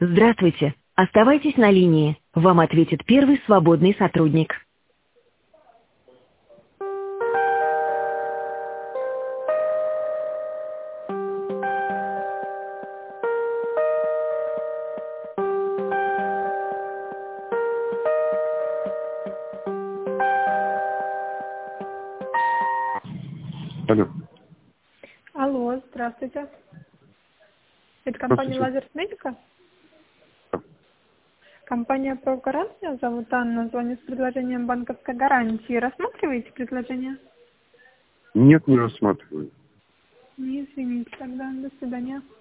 Здравствуйте. Оставайтесь на линии. Вам ответит первый свободный сотрудник. Алло. Алло, здравствуйте. Это компания Здравствуйте. Лазерс Медика? Да. Компания ProGaranт, меня зовут Анна, звоню с предложением банковской гарантии. Рассматриваете предложение? Нет, не рассматриваю. Не, извините тогда. До свидания.